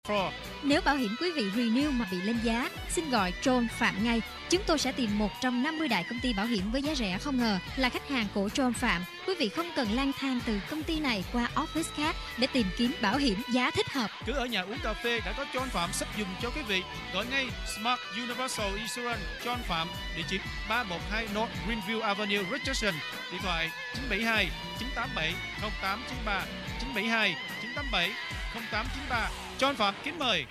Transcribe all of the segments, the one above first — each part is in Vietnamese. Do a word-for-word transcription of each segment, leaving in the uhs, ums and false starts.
For. Nếu bảo hiểm quý vị renew mà bị lên giá, xin gọi John Phạm ngay. Chúng tôi sẽ tìm một trong năm mươi đại công ty bảo hiểm với giá rẻ không ngờ. Là khách hàng của John Phạm, quý vị không cần lang thang từ công ty này qua office khác để tìm kiếm bảo hiểm giá thích hợp. Cứ ở nhà uống cà phê đã có John Phạm sắp dùng cho quý vị. Gọi ngay Smart Universal Insurance John Phạm, địa chỉ ba một hai North Greenview Avenue, Richardson. Điện thoại chín bảy hai chín tám bảy không tám chín ba, chín bảy hai chín tám bảy không tám chín ba. John Phạm kính mời.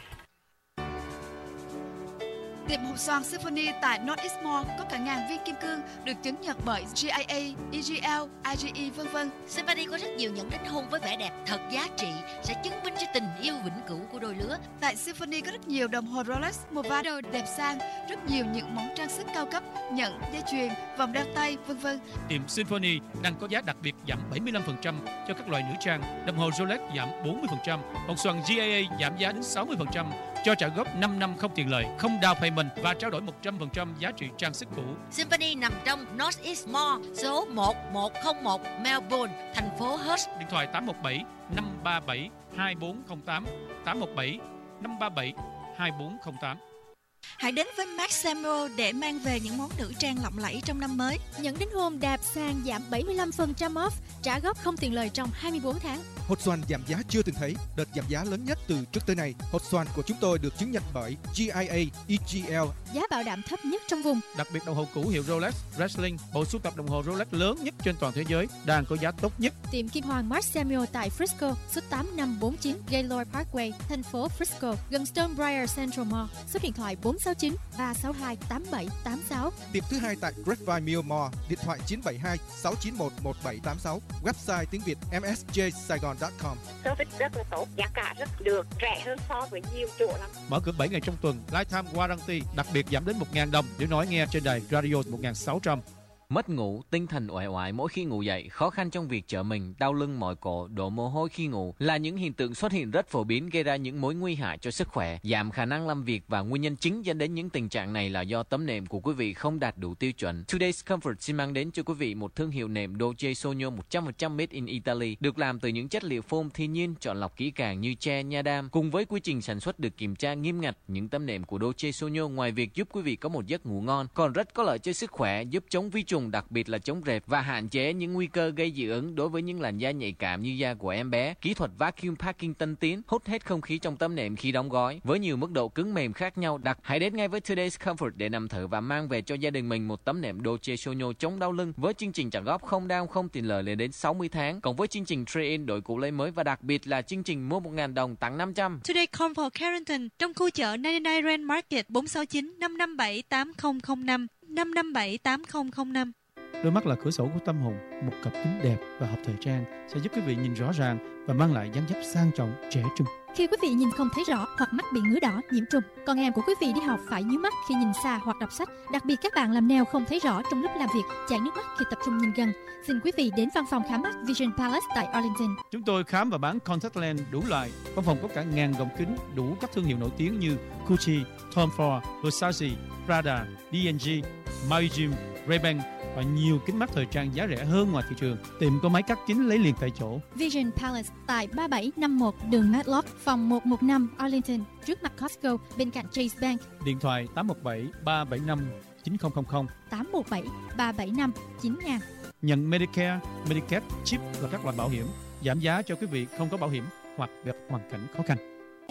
Tiệm hộp xoàn Symphony tại North East Mall có cả ngàn viên kim cương được chứng nhận bởi G I A, E G L, I G E vân vân. Symphony có rất nhiều những đính hôn với vẻ đẹp thật giá trị, sẽ chứng minh cho tình yêu vĩnh cửu của đôi lứa. Tại Symphony có rất nhiều đồng hồ Rolex, Movado đẹp sang, rất nhiều những món trang sức cao cấp, nhẫn, dây chuyền, vòng đeo tay vân vân. Tiệm Symphony đang có giá đặc biệt giảm bảy mươi lăm phần trăm cho các loại nữ trang, đồng hồ Rolex giảm bốn mươi phần trăm, hộp xoàn G I A giảm giá đến sáu mươi phần trăm. Cho trả góp năm năm không tiền lời, không down payment và trao đổi một trăm phần trăm giá trị trang sức cũ. Symphony nằm trong North East Mall, số một một không một Melbourne, thành phố Perth. Điện thoại tám một bảy năm ba bảy hai bốn không tám, tám một bảy năm ba bảy hai bốn không tám. Hãy đến với Max Samuel để mang về những món nữ trang lộng lẫy trong năm mới. Những đính hôn đạp sang giảm bảy mươi lăm phần trăm off, trả góp không tiền lời trong hai mươi bốn tháng. Hột xoàn giảm giá chưa từng thấy, đợt giảm giá lớn nhất từ trước tới nay. Hột xoàn của chúng tôi được chứng nhận bởi G I A, E G L. Giá bảo đảm thấp nhất trong vùng. Đặc biệt đồng hồ cũ hiệu Rolex, Breitling, bộ sưu tập đồng hồ Rolex lớn nhất trên toàn thế giới, đang có giá tốt nhất. Tiệm Kim Hoàng Max Samuel tại Frisco, số tám năm bốn chín Gaylord Parkway, thành phố Frisco, gần Stonebriar Central Mall. Số điện thoại bốn sáu chín ba sáu hai tám bảy tám sáu. Tiệm thứ hai tại Grapevine Mill Mall, điện thoại chín bảy hai sáu chín một một bảy tám sáu. Website tiếng Việt m s j saigon chấm com. Service rất là tốt, giá cả rất được, rẻ hơn so với nhiều chỗ lắm. Mở cửa bảy ngày trong tuần, lifetime warranty, đặc biệt giảm đến một nghìn đồng nếu nói nghe trên đài radio một nghìn sáu trăm. Mất ngủ, tinh thần uể oải mỗi khi ngủ dậy, khó khăn trong việc trở mình, đau lưng mỏi cổ, đổ mồ hôi khi ngủ là những hiện tượng xuất hiện rất phổ biến gây ra những mối nguy hại cho sức khỏe, giảm khả năng làm việc và nguyên nhân chính dẫn đến những tình trạng này là do tấm nệm của quý vị không đạt đủ tiêu chuẩn. Today's Comfort xin mang đến cho quý vị một thương hiệu nệm Dolce Sogno một trăm phần trăm made in Italy, được làm từ những chất liệu foam thiên nhiên chọn lọc kỹ càng như tre, nha đam, cùng với quy trình sản xuất được kiểm tra nghiêm ngặt. Những tấm nệm của Dolce Sogno ngoài việc giúp quý vị có một giấc ngủ ngon, còn rất có lợi cho sức khỏe, giúp chống vi trùng, đặc biệt là chống rệp và hạn chế những nguy cơ gây dị ứng đối với những làn da nhạy cảm như da của em bé. Kỹ thuật vacuum packing tân tiến, hút hết không khí trong tấm nệm khi đóng gói với nhiều mức độ cứng mềm khác nhau. Đặt hãy đến ngay với Today's Comfort để nằm thử và mang về cho gia đình mình một tấm nệm Dolce Sogno chống đau lưng với chương trình trả góp không down không tiền lời lên đến sáu mươi tháng, cộng với chương trình trade in đổi cũ lấy mới và đặc biệt là chương trình mua một nghìn đồng tặng năm trăm. Today Comfort Carrington trong khu chợ chín mươi chín Rand Market bốn sáu chín năm năm bảy tám không không năm năm năm bảy tám không không năm. Đôi mắt là cửa sổ của tâm hồn, một cặp kính đẹp và hợp thời trang sẽ giúp quý vị nhìn rõ ràng và mang lại dáng dấp sang trọng, trẻ trung. Khi quý vị nhìn không thấy rõ hoặc mắt bị ngứa đỏ, nhiễm trùng, con em của quý vị đi học phải nhíu mắt khi nhìn xa hoặc đọc sách. Đặc biệt các bạn làm nail không thấy rõ trong lúc làm việc, chảy nước mắt khi tập trung nhìn gần. Xin quý vị đến văn phòng khám mắt Vision Palace tại Arlington. Chúng tôi khám và bán contact lens đủ loại. Văn phòng có cả ngàn gọng kính đủ các thương hiệu nổi tiếng như Gucci, Tom Ford, Versace, Prada, D and G, Maui-Jim, Ray-Ban và nhiều kính mắt thời trang giá rẻ hơn ngoài thị trường. Tiệm có máy cắt kính lấy liền tại chỗ. Vision Palace tại ba bảy năm mốt đường Matlock, phòng một một năm Arlington, trước mặt Costco, bên cạnh Chase Bank. Điện thoại tám một bảy ba bảy năm chín không không không, tám một bảy ba bảy năm chín nghìn. Nhận Medicare, Medicaid, chip và các loại bảo hiểm, giảm giá cho quý vị không có bảo hiểm hoặc gặp hoàn cảnh khó khăn.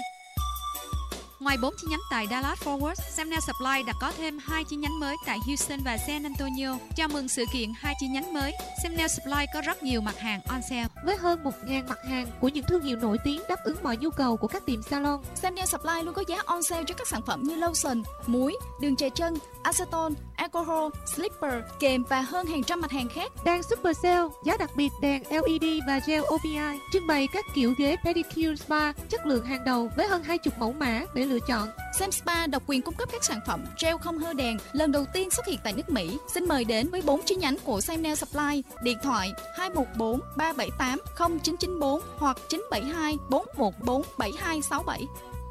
Ngoài bốn chi nhánh tại Dallas Fort Worth, Sam Nail Supply đã có thêm hai chi nhánh mới tại Houston và San Antonio. Chào mừng sự kiện hai chi nhánh mới, Sam Nail Supply có rất nhiều mặt hàng on sale. Với hơn một nghìn mặt hàng của những thương hiệu nổi tiếng đáp ứng mọi nhu cầu của các tiệm salon, Sam Nail Supply luôn có giá on sale cho các sản phẩm như lotion, muối, đường chè chân, acetone, alcohol, slipper, kềm và hơn hàng trăm mặt hàng khác. Đang super sale, giá đặc biệt đèn lờ e đê và gel o pê i, trưng bày các kiểu ghế pedicure spa chất lượng hàng đầu với hơn hai mươi mẫu mã để lựa chọn. Sam Spa độc quyền cung cấp các sản phẩm gel không hơ đèn lần đầu tiên xuất hiện tại nước Mỹ. Xin mời đến với bốn chi nhánh của Sam Nail Supply. Điện thoại hai một bốn ba bảy tám không chín chín bốn hoặc chín bảy hai bốn một bốn bảy hai sáu bảy.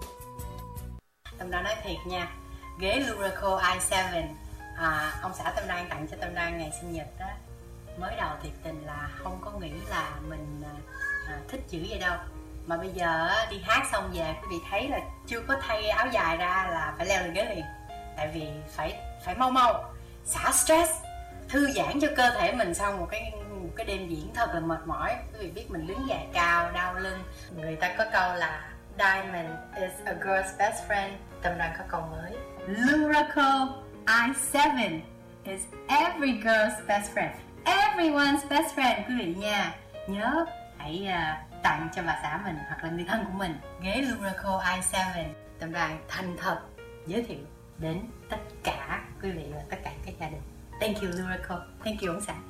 Tâm Đoan nói thiệt nha, ghế Luraco i bảy à, ông xã Tâm Đoan tặng cho Tâm Đoan ngày sinh nhật đó. Mới đầu thiệt tình là không có nghĩ là mình à, thích dữ vậy đâu, Mà bây giờ á, đi hát xong về quý vị thấy là chưa có thay áo dài ra là phải leo lên ghế liền. Tại vì phải phải mau mau xả stress, thư giãn cho cơ thể mình sau một cái một cái đêm diễn thật là mệt mỏi. Quý vị biết mình đứng dậy cao, đau lưng. Người ta có câu là Diamond is a girl's best friend. Tâm Đoan có câu mới, Luraco i seven is every girl's best friend, everyone's best friend quý vị nha. Nhớ hãy uh, tặng cho bà xã mình hoặc là người thân của mình ghế Luraco i seven. Tâm Đoan thành thật giới thiệu đến tất cả quý vị và tất cả các gia đình. Thank you Luraco, thank you ông xã.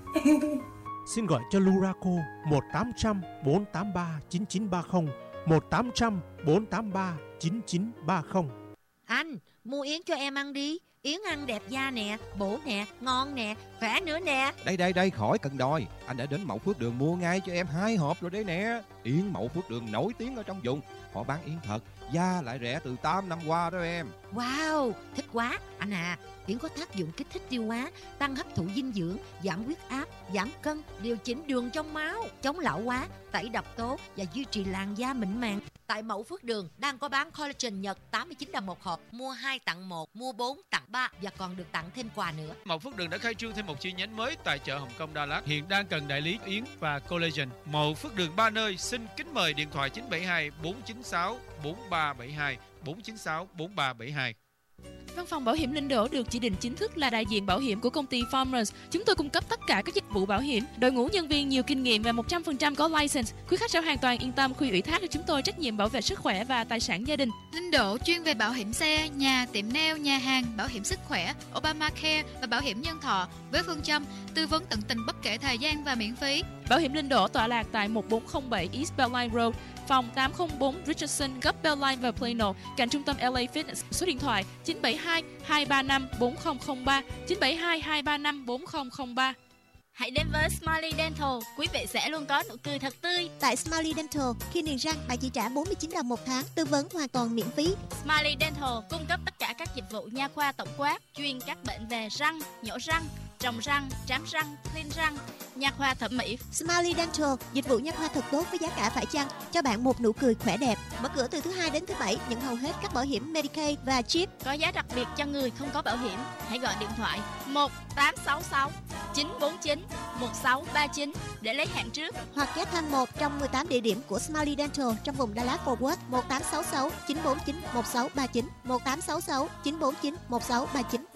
Xin gọi cho Luraco một tám trăm bốn tám ba chín chín ba không, một tám trăm bốn tám ba chín chín ba không. Anh, mua yến cho em ăn đi. Yến ăn đẹp da nè, bổ nè, ngon nè, khỏe nữa nè. Đây đây đây, khỏi cần đòi. Anh đã đến Mậu Phước Đường mua ngay cho em hai hộp rồi đấy nè. Yến Mậu Phước Đường nổi tiếng ở trong vùng. Họ bán yến thật, da lại rẻ từ tám năm qua đó em. Wow, thích quá. Anh à, yến có tác dụng kích thích tiêu hóa, tăng hấp thụ dinh dưỡng, giảm huyết áp, giảm cân, điều chỉnh đường trong máu, chống lão hóa, tẩy độc tố và duy trì làn da mịn màng. Tại Mậu Phước Đường đang có bán collagen Nhật tám mươi chín đồng một hộp, mua hai tặng một, mua bốn tặng ba và còn được tặng thêm quà nữa. Mậu Phước Đường đã khai trương thêm một chi nhánh mới tại chợ Hồng Kông Đà Lạt. Hiện đang cần đại lý yến và collagen. Mậu Phước Đường ba nơi. Xin kính mời điện thoại chín bảy hai bốn chín sáu bốn ba bảy hai, bốn chín sáu bốn ba bảy hai. Văn phòng Bảo hiểm Linh Đỗ được chỉ định chính thức là đại diện bảo hiểm của công ty Farmers. Chúng tôi cung cấp tất cả các dịch vụ bảo hiểm, đội ngũ nhân viên nhiều kinh nghiệm và một trăm phần trăm có license. Quý khách sẽ hoàn toàn yên tâm khi ủy thác cho chúng tôi trách nhiệm bảo vệ sức khỏe và tài sản gia đình. Linh Đỗ chuyên về bảo hiểm xe, nhà, tiệm nail, nhà hàng, bảo hiểm sức khỏe, Obamacare và bảo hiểm nhân thọ với phương châm tư vấn tận tình bất kể thời gian và miễn phí. Bảo hiểm Linh Đỗ tọa lạc tại một bốn không bảy East Belline Road, phòng tám không bốn Richardson, gấp Belline và Plano, cạnh trung tâm lờ a Fitness. Số điện thoại chín bảy hai hai ba năm bốn không không ba, chín bảy hai hai ba năm bốn không không ba. Hãy đến với Smiley Dental, quý vị sẽ luôn có nụ cười thật tươi. Tại Smiley Dental, khi niềng răng bạn chỉ trả bốn mươi chín đồng một tháng, tư vấn hoàn toàn miễn phí. Smiley Dental cung cấp tất cả các dịch vụ nha khoa tổng quát, chuyên các bệnh về răng, nhổ răng, trồng răng, trám răng, clean răng, nha khoa thẩm mỹ. Smiley Dental, dịch vụ nha khoa thật tốt với giá cả phải chăng, cho bạn một nụ cười khỏe đẹp. Mở cửa từ thứ hai đến thứ bảy, nhận hầu hết các bảo hiểm Medicaid và Chip. Có giá đặc biệt cho người không có bảo hiểm. Hãy gọi điện thoại một tám sáu sáu chín bốn chín một sáu ba chín để lấy hẹn trước, hoặc ghé thăm một trong mười tám địa điểm của Smiley Dental trong vùng Dallas Fort Worth. Một tám sáu sáu chín bốn chín một sáu ba chín, một tám sáu sáu chín bốn chín một sáu ba chín.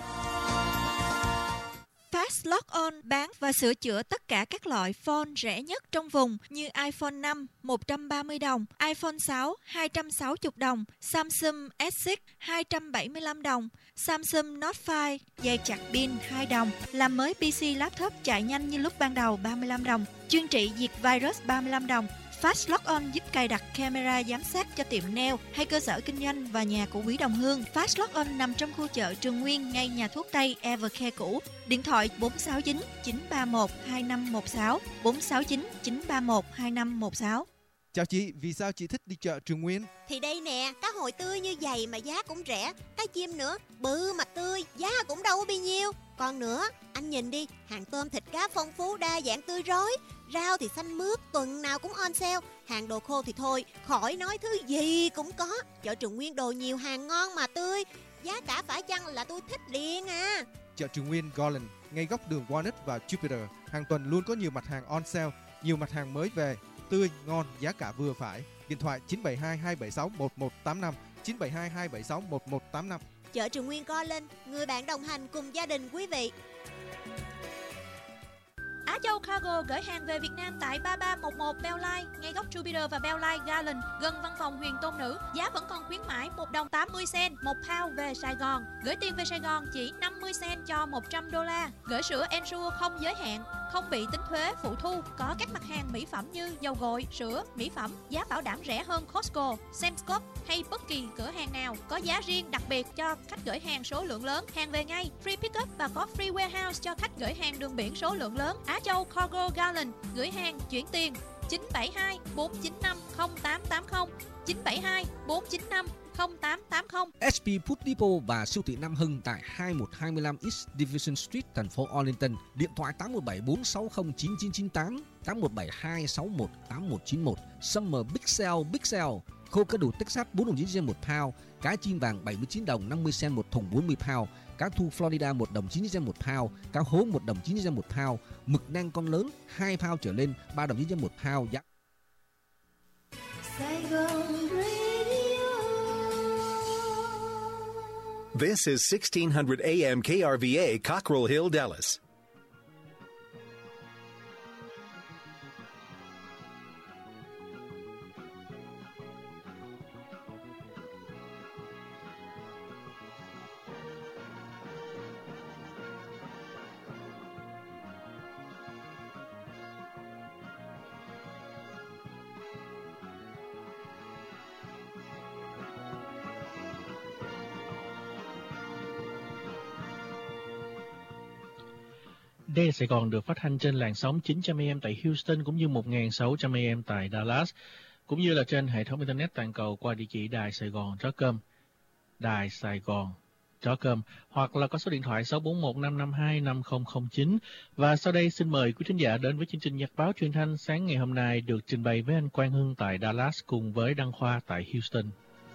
Fast Lock On bán và sửa chữa tất cả các loại phone rẻ nhất trong vùng như iPhone năm một trăm ba mươi đồng, iPhone sáu hai trăm sáu mươi đồng, Samsung ét sáu hai trăm bảy mươi lăm đồng, Samsung Note năm dây chặt pin hai đồng, làm mới pê xê laptop chạy nhanh như lúc ban đầu ba mươi lăm đồng, chuyên trị diệt virus ba mươi lăm đồng. Fast Lock On giúp cài đặt camera giám sát cho tiệm nail hay cơ sở kinh doanh và nhà của quý đồng hương. Fast Lock On nằm trong khu chợ Trường Nguyên, ngay nhà thuốc Tây Evercare cũ. Điện thoại bốn sáu chín chín ba một hai năm một sáu, bốn sáu chín chín ba một hai năm một sáu. Chào chị, vì sao chị thích đi chợ Trường Nguyên? Thì đây nè, cá hồi tươi như vậy mà giá cũng rẻ, cá chim nữa, bự mà tươi, giá cũng đâu có bao nhiêu. Còn nữa, anh nhìn đi, hàng tôm thịt cá phong phú đa dạng tươi rói, rau thì xanh mướt, tuần nào cũng on sale, hàng đồ khô thì thôi, khỏi nói thứ gì cũng có. Chợ Trường Nguyên đồ nhiều hàng ngon mà tươi, giá cả phải chăng là tôi thích liền à. Chợ Trường Nguyên Garland, ngay góc đường Walnut và Jupiter, hàng tuần luôn có nhiều mặt hàng on sale, nhiều mặt hàng mới về, tươi, ngon, giá cả vừa phải. Điện thoại chín bảy hai hai bảy sáu một một tám năm, chín bảy hai hai bảy sáu một một tám năm. Chợ Trường Nguyên Garland, người bạn đồng hành cùng gia đình quý vị. Á Châu Cargo gửi hàng về Việt Nam tại ba ba một một Belline, ngay góc Jupiter và Belline Garland, gần văn phòng Huyền Tôn Nữ. Giá vẫn còn khuyến mãi một đồng tám mươi cent một pound về Sài Gòn. Gửi tiền về Sài Gòn chỉ năm mươi cent cho một trăm đô la. Gửi sữa Ensure không giới hạn, không bị tính thuế phụ thu. Có các mặt hàng mỹ phẩm như dầu gội, sữa, mỹ phẩm, giá bảo đảm rẻ hơn Costco, Sam's Club hay bất kỳ cửa hàng nào. Có giá riêng đặc biệt cho khách gửi hàng số lượng lớn. Hàng về ngay, free pickup và có free warehouse cho khách gửi hàng đường biển số lượng lớn. Á Châu Cargo Garland, gửi hàng, chuyển tiền chín bảy hai bốn chín năm không tám tám không, chín bảy hai bốn chín năm không tám tám không. ét pê Food Depot và siêu thị Nam Hưng tại hai một hai lăm East Division Street, thành phố Arlington. Điện thoại tám một bảy bốn sáu không chín chín chín tám, tám một bảy hai sáu một tám một chín một. Summer Big Sale, Big Sale. Khô cá đủ Texas bốn đồng chín cent một pound, cá chim vàng bảy mươi chín đồng năm mươi cent một thùng bốn mươi pound, cá thu Florida một đồng chín cent một pound, cá hố một đồng chín cent một pound, mực nang con lớn hai pound trở lên ba đồng chín cent một pound. Giá This is sixteen hundred A M K R V A, Cockrell Hill, Dallas. Đài Sài Gòn được phát thanh trên làn sóng chín trăm A M tại Houston cũng như một nghìn sáu trăm A M tại Dallas, cũng như là trên hệ thống internet toàn cầu qua địa chỉ đài sài gòn chấm com, đài sài gòn chấm com, hoặc là có số điện thoại sáu bốn một năm năm hai năm không không chín. Và sau đây xin mời quý thính giả đến với chương trình nhật báo truyền thanh sáng ngày hôm nay được trình bày với anh Quang Hưng tại Dallas cùng với Đăng Khoa tại Houston.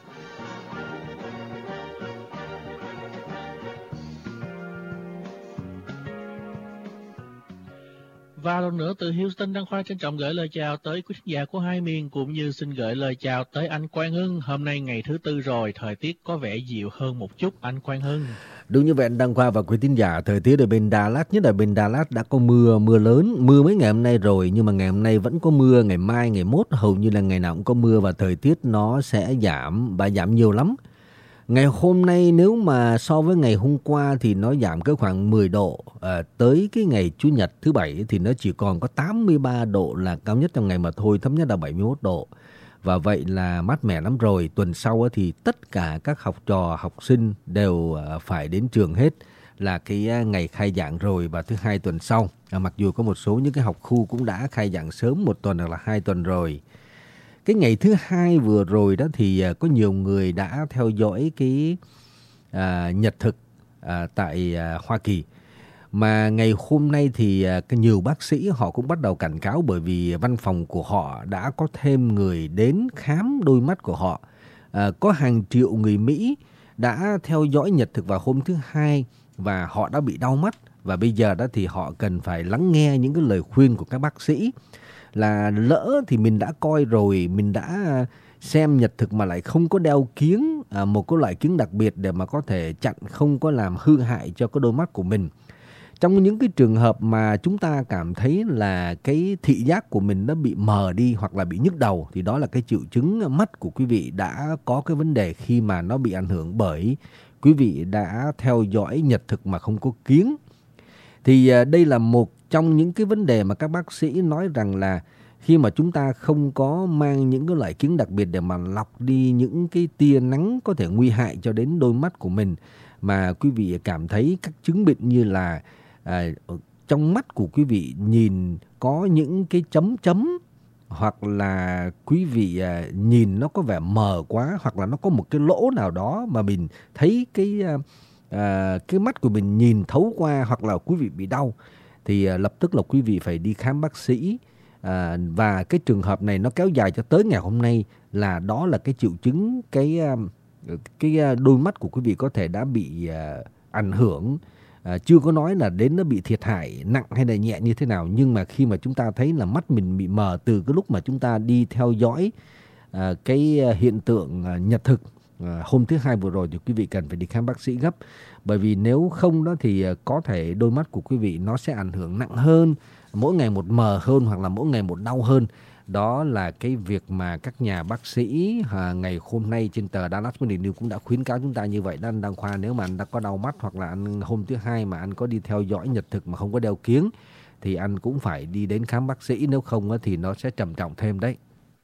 Và lần nữa từ Houston, Đăng Khoa trân trọng gửi lời chào tới quý khán giả của hai miền, cũng như xin gửi lời chào tới anh Quang Hưng. Hôm nay ngày thứ tư rồi, thời tiết có vẻ dịu hơn một chút, anh Quang Hưng. Đúng như vậy anh Đăng Khoa và quý tín giả, thời tiết ở bên Dallas, nhất là bên Dallas đã có mưa, mưa lớn, mưa mấy ngày hôm nay rồi, nhưng mà ngày hôm nay vẫn có mưa, ngày mai, ngày mốt hầu như là ngày nào cũng có mưa và thời tiết nó sẽ giảm và giảm nhiều lắm. Ngày hôm nay nếu mà so với ngày hôm qua thì nó giảm cỡ khoảng mười độ, à, tới cái ngày Chủ nhật thứ bảy thì nó chỉ còn có tám mươi ba độ là cao nhất trong ngày mà thôi, thấp nhất là bảy mươi mốt độ. Và vậy là mát mẻ lắm rồi. Tuần sau thì tất cả các học trò, học sinh đều phải đến trường hết, là cái ngày khai giảng rồi và thứ hai tuần sau. À, mặc dù có một số những cái học khu cũng đã khai giảng sớm một tuần hoặc là hai tuần rồi. Cái ngày thứ hai vừa rồi đó thì có nhiều người đã theo dõi cái à, nhật thực à, tại à, Hoa Kỳ. Mà ngày hôm nay thì à, cái nhiều bác sĩ họ cũng bắt đầu cảnh cáo, bởi vì văn phòng của họ đã có thêm người đến khám đôi mắt của họ. À, có hàng triệu người Mỹ đã theo dõi nhật thực vào hôm thứ hai và họ đã bị đau mắt. Và bây giờ đó thì họ cần phải lắng nghe những cái lời khuyên của các bác sĩ. Là lỡ thì mình đã coi rồi, mình đã xem nhật thực mà lại không có đeo kiếng, à, một cái loại kiếng đặc biệt để mà có thể chặn không có làm hư hại cho cái đôi mắt của mình. Trong những cái trường hợp mà chúng ta cảm thấy là cái thị giác của mình nó bị mờ đi hoặc là bị nhức đầu, thì đó là cái triệu chứng mắt của quý vị đã có cái vấn đề khi mà nó bị ảnh hưởng bởi quý vị đã theo dõi nhật thực mà không có kiếng. Thì à, đây là một trong những cái vấn đề mà các bác sĩ nói rằng là khi mà chúng ta không có mang những cái loại kiếng đặc biệt để mà lọc đi những cái tia nắng có thể nguy hại cho đến đôi mắt của mình, mà quý vị cảm thấy các chứng bệnh như là à, trong mắt của quý vị nhìn có những cái chấm chấm, hoặc là quý vị à, nhìn nó có vẻ mờ quá, hoặc là nó có một cái lỗ nào đó mà mình thấy cái à, cái mắt của mình nhìn thấu qua, hoặc là quý vị bị đau, thì à, lập tức là quý vị phải đi khám bác sĩ. À, và cái trường hợp này nó kéo dài cho tới ngày hôm nay, là đó là cái triệu chứng cái cái đôi mắt của quý vị có thể đã bị à, ảnh hưởng. À, chưa có nói là đến nó bị thiệt hại nặng hay là nhẹ như thế nào, nhưng mà khi mà chúng ta thấy là mắt mình bị mờ từ cái lúc mà chúng ta đi theo dõi à, cái hiện tượng à, nhật thực à, hôm thứ hai vừa rồi, thì quý vị cần phải đi khám bác sĩ gấp. Bởi vì nếu không đó thì có thể đôi mắt của quý vị nó sẽ ảnh hưởng nặng hơn, mỗi ngày một mờ hơn, hoặc là mỗi ngày một đau hơn. Đó là cái việc mà các nhà bác sĩ à, ngày hôm nay trên tờ Dallas Morning News cũng đã khuyến cáo chúng ta như vậy đó anh Đăng Khoa. Nếu mà anh đã có đau mắt, hoặc là anh hôm thứ hai mà anh có đi theo dõi nhật thực mà không có đeo kiếng, thì anh cũng phải đi đến khám bác sĩ, nếu không thì nó sẽ trầm trọng thêm đấy.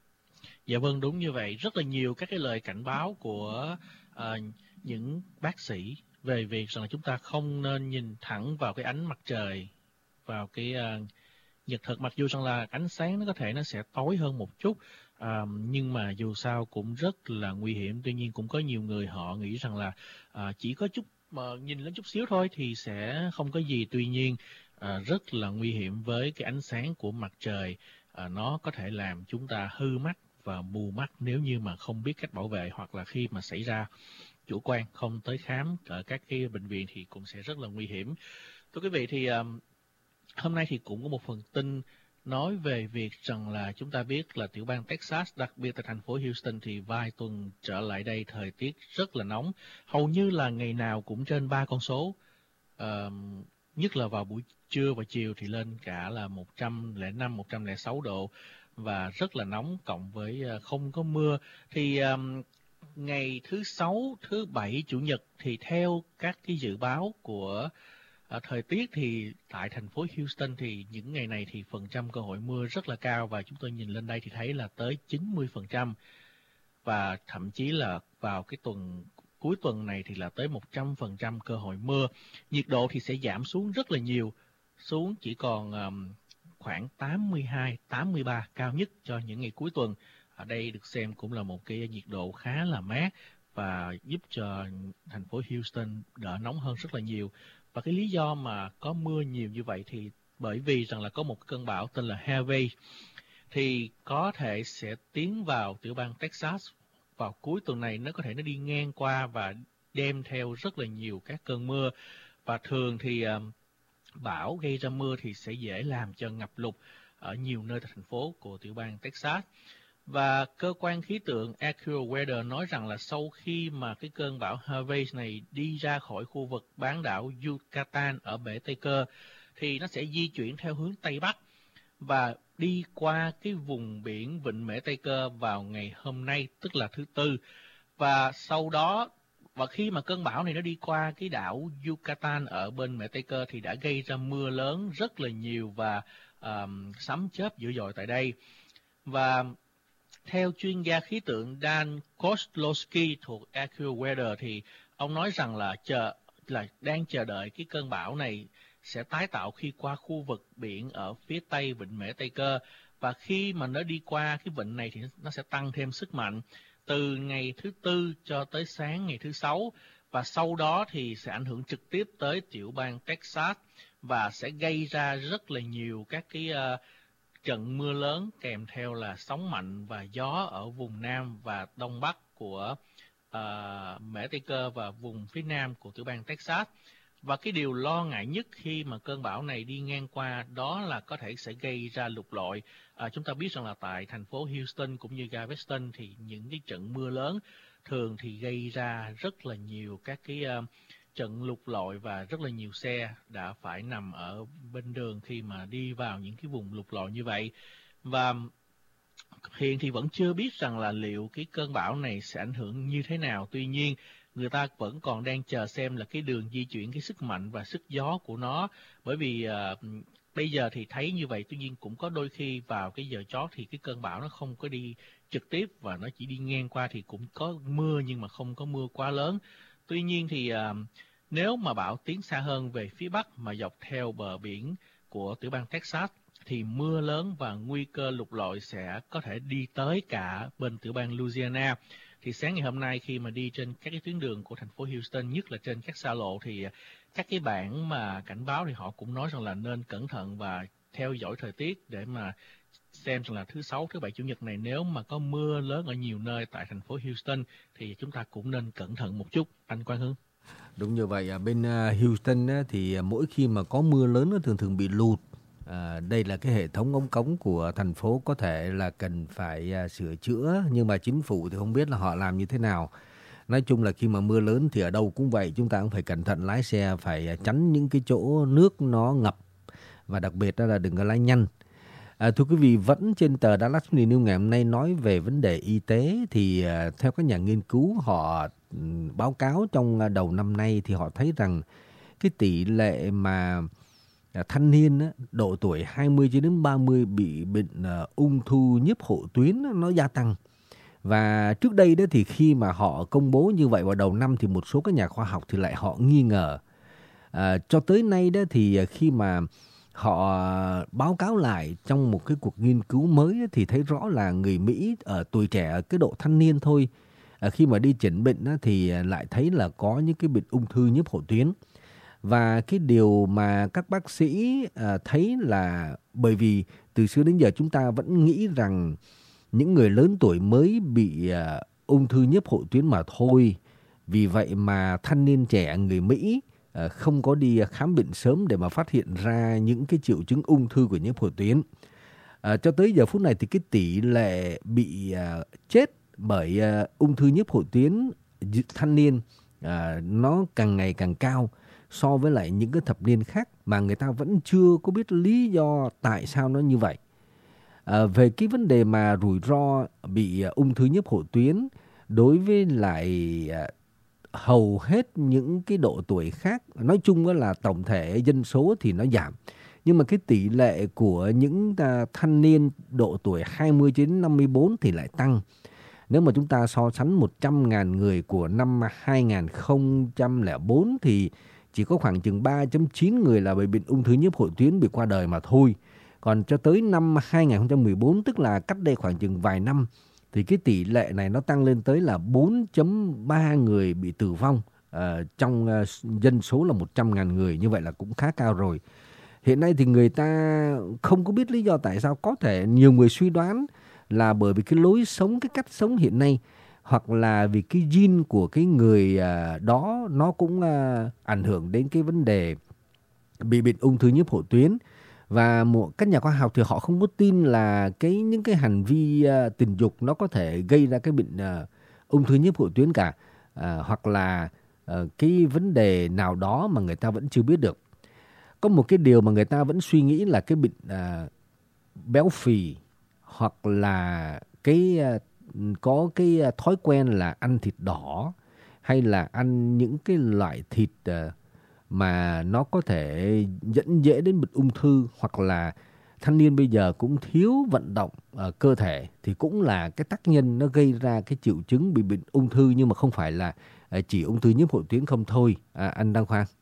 Dạ vâng, đúng như vậy. Rất là nhiều các cái lời cảnh báo của uh, những bác sĩ về việc rằng là chúng ta không nên nhìn thẳng vào cái ánh mặt trời, vào cái uh, nhật thực, mặc dù rằng là ánh sáng nó có thể nó sẽ tối hơn một chút. À, nhưng mà dù sao cũng rất là nguy hiểm. Tuy nhiên cũng có nhiều người họ nghĩ rằng là à, chỉ có chút mà nhìn lên chút xíu thôi thì sẽ không có gì. Tuy nhiên à, rất là nguy hiểm với cái ánh sáng của mặt trời. À, nó có thể làm chúng ta hư mắt và mù mắt nếu như mà không biết cách bảo vệ, hoặc là khi mà xảy ra chủ quan không tới khám ở các cái bệnh viện thì cũng sẽ rất là nguy hiểm. Thưa quý vị, thì um, hôm nay thì cũng có một phần tin nói về việc rằng là chúng ta biết là tiểu bang Texas, đặc biệt tại thành phố Houston, thì vài tuần trở lại đây thời tiết rất là nóng, hầu như là ngày nào cũng trên ba con số, uh, nhất là vào buổi trưa và chiều thì lên cả là một trăm lẻ năm, một trăm lẻ sáu độ và rất là nóng, cộng với uh, không có mưa. Thì um, ngày thứ sáu, thứ bảy, chủ nhật thì theo các cái dự báo của À, thời tiết thì tại thành phố Houston thì những ngày này thì phần trăm cơ hội mưa rất là cao, và chúng tôi nhìn lên đây thì thấy là tới chín mươi phần trăm, và thậm chí là vào cái tuần cuối tuần này thì là tới một trăm phần trăm cơ hội mưa. Nhiệt độ thì sẽ giảm xuống rất là nhiều, xuống chỉ còn um, khoảng tám mươi hai, tám mươi ba cao nhất cho những ngày cuối tuần. Ở đây được xem cũng là một cái nhiệt độ khá là mát và giúp cho thành phố Houston đỡ nóng hơn rất là nhiều. Và cái lý do mà có mưa nhiều như vậy thì bởi vì rằng là có một cơn bão tên là Harvey thì có thể sẽ tiến vào tiểu bang Texas vào cuối tuần này. Nó có thể nó đi ngang qua và đem theo rất là nhiều các cơn mưa, và thường thì uh, bão gây ra mưa thì sẽ dễ làm cho ngập lụt ở nhiều nơi tại thành phố của tiểu bang Texas. Và cơ quan khí tượng AccuWeather nói rằng là sau khi mà cái cơn bão Harvey này đi ra khỏi khu vực bán đảo Yucatan ở bể Tây Cơ thì nó sẽ di chuyển theo hướng Tây Bắc và đi qua cái vùng biển Vịnh Mễ Tây Cơ vào ngày hôm nay, tức là thứ Tư. Và sau đó, và khi mà cơn bão này nó đi qua cái đảo Yucatan ở bên Mễ Tây Cơ thì đã gây ra mưa lớn rất là nhiều và um, sấm chớp dữ dội tại đây. Và theo chuyên gia khí tượng Dan Kozlowski thuộc AccuWeather thì ông nói rằng là chờ là đang chờ đợi cái cơn bão này sẽ tái tạo khi qua khu vực biển ở phía tây Vịnh Mễ Tây Cơ, và khi mà nó đi qua cái vịnh này thì nó sẽ tăng thêm sức mạnh từ ngày thứ Tư cho tới sáng ngày thứ Sáu, và sau đó thì sẽ ảnh hưởng trực tiếp tới tiểu bang Texas và sẽ gây ra rất là nhiều các cái uh, trận mưa lớn kèm theo là sóng mạnh và gió ở vùng Nam và Đông Bắc của uh, Mễ Tây Cơ và vùng phía Nam của tiểu bang Texas. Và cái điều lo ngại nhất khi mà cơn bão này đi ngang qua đó là có thể sẽ gây ra lụt lội. À, chúng ta biết rằng là tại thành phố Houston cũng như Galveston thì những cái trận mưa lớn thường thì gây ra rất là nhiều các cái uh, trận lụt lội, và rất là nhiều xe đã phải nằm ở bên đường khi mà đi vào những cái vùng lụt lội như vậy. Và hiện thì vẫn chưa biết rằng là liệu cái cơn bão này sẽ ảnh hưởng như thế nào. Tuy nhiên, người ta vẫn còn đang chờ xem là cái đường di chuyển, cái sức mạnh và sức gió của nó. Bởi vì uh, bây giờ thì thấy như vậy, tuy nhiên cũng có đôi khi vào cái giờ chót thì cái cơn bão nó không có đi trực tiếp và nó chỉ đi ngang qua, thì cũng có mưa nhưng mà không có mưa quá lớn. Tuy nhiên thì uh, nếu mà bão tiến xa hơn về phía Bắc mà dọc theo bờ biển của tiểu bang Texas thì mưa lớn và nguy cơ lụt lội sẽ có thể đi tới cả bên tiểu bang Louisiana. Thì sáng ngày hôm nay khi mà đi trên các cái tuyến đường của thành phố Houston, nhất là trên các xa lộ, thì các cái bảng mà cảnh báo thì họ cũng nói rằng là nên cẩn thận và theo dõi thời tiết để mà xem rằng là thứ Sáu, thứ Bảy, Chủ nhật này nếu mà có mưa lớn ở nhiều nơi tại thành phố Houston thì chúng ta cũng nên cẩn thận một chút. Anh Quang Hưng. Đúng như vậy, ở bên Houston thì mỗi khi mà có mưa lớn nó thường thường bị lụt. À, đây là cái hệ thống ống cống của thành phố có thể là cần phải uh, sửa chữa, nhưng mà chính phủ thì không biết là họ làm như thế nào. Nói chung là khi mà mưa lớn thì ở đâu cũng vậy, chúng ta cũng phải cẩn thận lái xe, phải tránh những cái chỗ nước nó ngập, và đặc biệt đó là đừng có lái nhanh. À, thưa quý vị, vẫn trên tờ Dallas News ngày hôm nay nói về vấn đề y tế thì uh, theo các nhà nghiên cứu họ um, báo cáo trong uh, đầu năm nay thì họ thấy rằng cái tỷ lệ mà thanh niên độ tuổi hai mươi cho đến ba mươi bị bệnh uh, ung thư nhiếp hộ tuyến nó gia tăng. Và trước đây đó thì khi mà họ công bố như vậy vào đầu năm thì một số các nhà khoa học thì lại họ nghi ngờ. À, cho tới nay đó thì khi mà họ báo cáo lại trong một cái cuộc nghiên cứu mới thì thấy rõ là người Mỹ ở tuổi trẻ ở cái độ thanh niên thôi, khi mà đi chẩn bệnh thì lại thấy là có những cái bệnh ung thư nhiếp hậu tuyến. Và cái điều mà các bác sĩ thấy là bởi vì từ xưa đến giờ chúng ta vẫn nghĩ rằng những người lớn tuổi mới bị ung thư nhiếp hậu tuyến mà thôi. Vì vậy mà thanh niên trẻ người Mỹ không có đi khám bệnh sớm để mà phát hiện ra những cái triệu chứng ung thư của nhiếp hậu tuyến. À, cho tới giờ phút này thì cái tỷ lệ bị uh, chết bởi uh, ung thư nhiếp hậu tuyến thanh niên uh, nó càng ngày càng cao so với lại những cái thập niên khác mà người ta vẫn chưa có biết lý do tại sao nó như vậy. À, về cái vấn đề mà rủi ro bị uh, ung thư nhiếp hậu tuyến đối với lại uh, hầu hết những cái độ tuổi khác, nói chung là tổng thể dân số thì nó giảm. Nhưng mà cái tỷ lệ của những thanh niên độ tuổi hai mươi đến năm mươi bốn thì lại tăng. Nếu mà chúng ta so sánh một trăm nghìn người của năm hai không không bốn thì chỉ có khoảng chừng ba phẩy chín người là bị bệnh ung thư nhiếp hậu tuyến bị qua đời mà thôi. Còn cho tới năm hai không một bốn, tức là cách đây khoảng chừng vài năm, thì cái tỷ lệ này nó tăng lên tới là bốn phẩy ba người bị tử vong uh, trong uh, dân số là một trăm nghìn người. Như vậy là cũng khá cao rồi. Hiện nay thì người ta không có biết lý do tại sao. Có thể nhiều người suy đoán là bởi vì cái lối sống, cái cách sống hiện nay, hoặc là vì cái gene của cái người uh, đó nó cũng uh, ảnh hưởng đến cái vấn đề bị bệnh ung thư nhiếp hậu tuyến. Và một các nhà khoa học thì họ không có tin là cái những cái hành vi uh, tình dục nó có thể gây ra cái bệnh uh, ung thư nhiếp hậu tuyến cả, uh, hoặc là uh, cái vấn đề nào đó mà người ta vẫn chưa biết được. Có một cái điều mà người ta vẫn suy nghĩ là cái bệnh uh, béo phì, hoặc là cái uh, có cái uh, thói quen là ăn thịt đỏ, hay là ăn những cái loại thịt uh, mà nó có thể dẫn dễ đến bệnh ung thư, hoặc là thanh niên bây giờ cũng thiếu vận động ở cơ thể, thì cũng là cái tác nhân nó gây ra cái triệu chứng bị bệnh ung thư, nhưng mà không phải là chỉ ung thư nhiếp hậu tuyến không thôi. À, anh Đăng Khoa.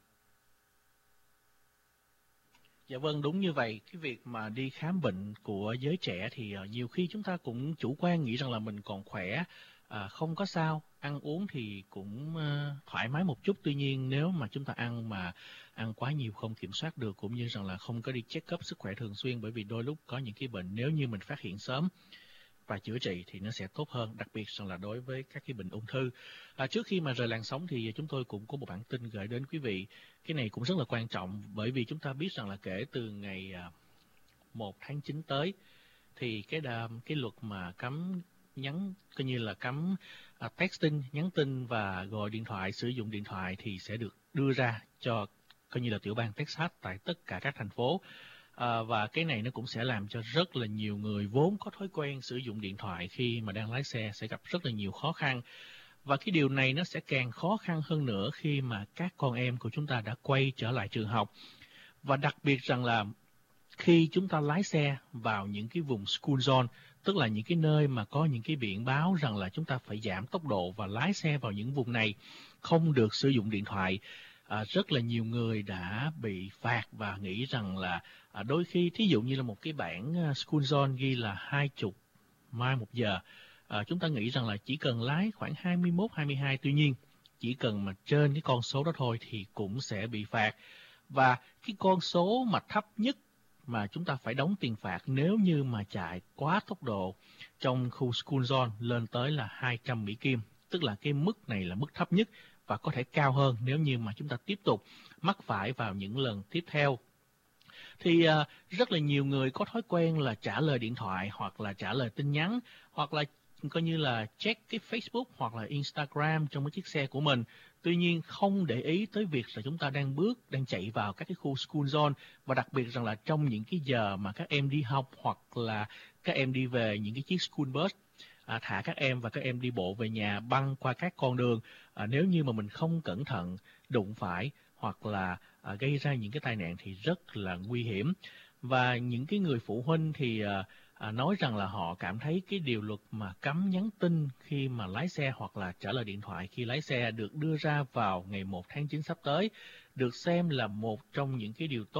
Dạ vâng, đúng như vậy. Cái việc mà đi khám bệnh của giới trẻ thì uh, nhiều khi chúng ta cũng chủ quan nghĩ rằng là mình còn khỏe, À, không có sao, ăn uống thì cũng uh, thoải mái một chút. Tuy nhiên nếu mà chúng ta ăn mà ăn quá nhiều không kiểm soát được, cũng như rằng là không có đi check up sức khỏe thường xuyên, bởi vì đôi lúc có những cái bệnh nếu như mình phát hiện sớm và chữa trị thì nó sẽ tốt hơn, đặc biệt rằng là đối với các cái bệnh ung thư. À, trước khi mà rời làn sóng thì chúng tôi cũng có một bản tin gửi đến quý vị. Cái này cũng rất là quan trọng, bởi vì chúng ta biết rằng là kể từ ngày uh, một tháng chín tới thì cái đàm, cái luật mà cấm nhắn, coi như là cấm uh, texting, nhắn tin và gọi điện thoại, sử dụng điện thoại thì sẽ được đưa ra cho coi như là tiểu bang Texas tại tất cả các thành phố. À, và cái này nó cũng sẽ làm cho rất là nhiều người vốn có thói quen sử dụng điện thoại khi mà đang lái xe sẽ gặp rất là nhiều khó khăn. Và cái điều này nó sẽ càng khó khăn hơn nữa khi mà các con em của chúng ta đã quay trở lại trường học. Và đặc biệt rằng là khi chúng ta lái xe vào những cái vùng school zone, tức là những cái nơi mà có những cái biển báo rằng là chúng ta phải giảm tốc độ và lái xe vào những vùng này, không được sử dụng điện thoại. À, rất là nhiều người đã bị phạt và nghĩ rằng là à, đôi khi thí dụ như là một cái bảng uh, school zone ghi là hai mươi mile một giờ, à, chúng ta nghĩ rằng là chỉ cần lái khoảng hai mươi mốt, hai mươi hai, tuy nhiên chỉ cần mà trên cái con số đó thôi thì cũng sẽ bị phạt. Và cái con số mà thấp nhất mà chúng ta phải đóng tiền phạt nếu như mà chạy quá tốc độ trong khu school zone lên tới là hai trăm Mỹ Kim, tức là cái mức này là mức thấp nhất và có thể cao hơn nếu như mà chúng ta tiếp tục mắc phải vào những lần tiếp theo. Thì uh, rất là nhiều người có thói quen là trả lời điện thoại hoặc là trả lời tin nhắn, hoặc là coi như là check cái Facebook hoặc là Instagram trong cái chiếc xe của mình. Tuy nhiên không để ý tới việc là chúng ta đang bước, đang chạy vào các cái khu school zone, và đặc biệt rằng là trong những cái giờ mà các em đi học hoặc là các em đi về những cái chiếc school bus, À, thả các em và các em đi bộ về nhà băng qua các con đường. À, nếu như mà mình không cẩn thận đụng phải hoặc là à, gây ra những cái tai nạn thì rất là nguy hiểm. Và những cái người phụ huynh thì à, à, nói rằng là họ cảm thấy cái điều luật mà cấm nhắn tin khi mà lái xe hoặc là trả lời điện thoại khi lái xe được đưa ra vào ngày một tháng chín sắp tới được xem là một trong những cái điều tốt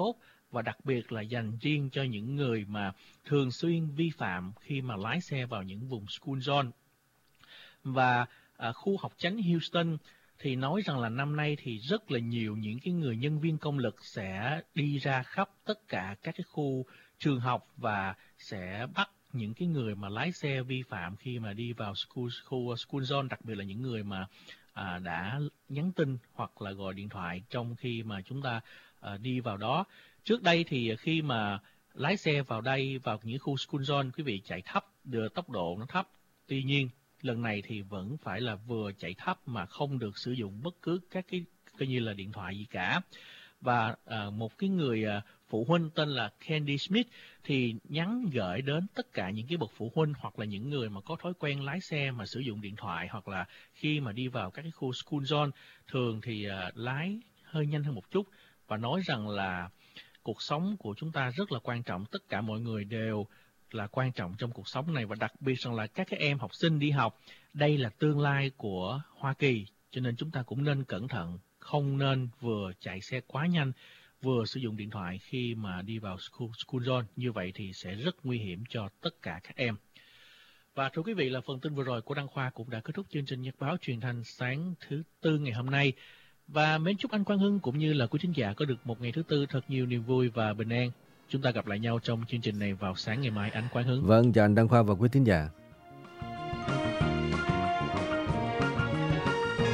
và đặc biệt là dành riêng cho những người mà thường xuyên vi phạm khi mà lái xe vào những vùng school zone. Và à, khu học chánh Houston thì nói rằng là năm nay thì rất là nhiều những cái người nhân viên công lực sẽ đi ra khắp tất cả các cái khu trường học và sẽ bắt những cái người mà lái xe vi phạm khi mà đi vào school, khu school zone, đặc biệt là những người mà à, đã nhắn tin hoặc là gọi điện thoại trong khi mà chúng ta à, đi vào đó. Trước đây thì khi mà lái xe vào đây, vào những khu school zone, quý vị chạy thấp, đưa tốc độ nó thấp. Tuy nhiên, lần này thì vẫn phải là vừa chạy thấp mà không được sử dụng bất cứ các cái coi như là điện thoại gì cả. Và à, một cái người à, phụ huynh tên là Candy Smith thì nhắn gửi đến tất cả những cái bậc phụ huynh hoặc là những người mà có thói quen lái xe mà sử dụng điện thoại, hoặc là khi mà đi vào các cái khu school zone thường thì à, lái hơi nhanh hơn một chút, và nói rằng là cuộc sống của chúng ta rất là quan trọng, tất cả mọi người đều là quan trọng trong cuộc sống này, và đặc biệt rằng là các cái em học sinh đi học, đây là tương lai của Hoa Kỳ, cho nên chúng ta cũng nên cẩn thận, không nên vừa chạy xe quá nhanh, vừa sử dụng điện thoại khi mà đi vào school, school zone, như vậy thì sẽ rất nguy hiểm cho tất cả các em. Và thưa quý vị, là phần tin vừa rồi của Đăng Khoa cũng đã kết thúc chương trình Nhật báo truyền thanh sáng thứ Tư ngày hôm nay. Và mến chúc anh Quang Hưng cũng như là quý thính giả có được một ngày thứ Tư thật nhiều niềm vui và bình an. Chúng ta gặp lại nhau trong chương trình này vào sáng ngày mai, anh Quang Hưng. Vâng, chào anh Đăng Khoa và quý thính giả.